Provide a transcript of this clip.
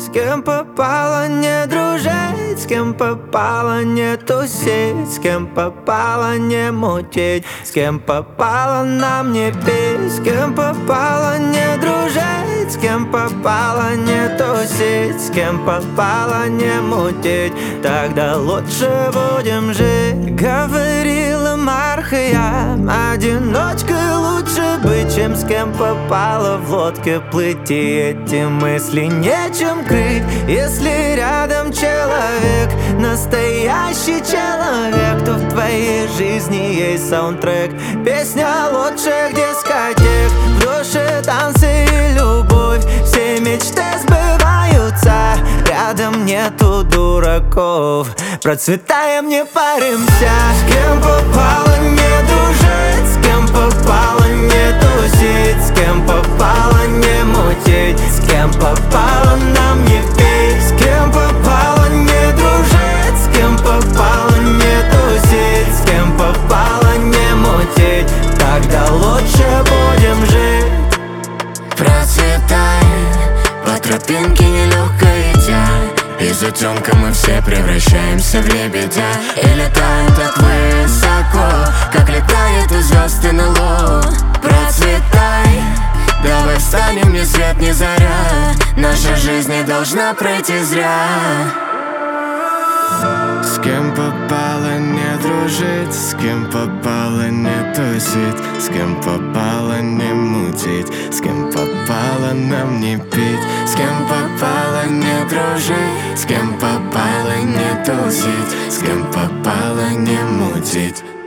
С кем попало не дружить, с кем попало не тусить, с кем попало не мутить, с кем попало нам не пить, с кем попало не дружить, с кем попало не тусить, с кем попало не мутить, тогда лучше будем жить. Говорила Мархия, одиночкой лучше быть, чем с кем попало в лодке плыть. И эти мысли нечем крыть, если рядом человек, настоящий человек, то в твоей жизни есть саундтрек, песня лучших дискотек, в душе танцы и любовь, все мечты сбываются, рядом нету дураков, процветаем, не паримся. С кем попало не дружить, с кем попало не тусить, с кем попало не мутить, с кем попало нам не пить, с кем попало не дружить, с кем попало не тусить, с кем попало не мутить, тогда лучше будем жить. Процветай, по тропинке нелегко идя, из утенка мы все превращаемся в лебедя и летаем так высоко, как летает у звезд НЛО. Процветай, давай встанем, ни свет ни заря, наша жизнь не должна пройти зря. С кем попало не дружить, с кем попало не тусить, с кем попало не мутить, с кем попало нам не пить, с кем попало не дружить, с кем попало не тусить, с кем попало не мутить.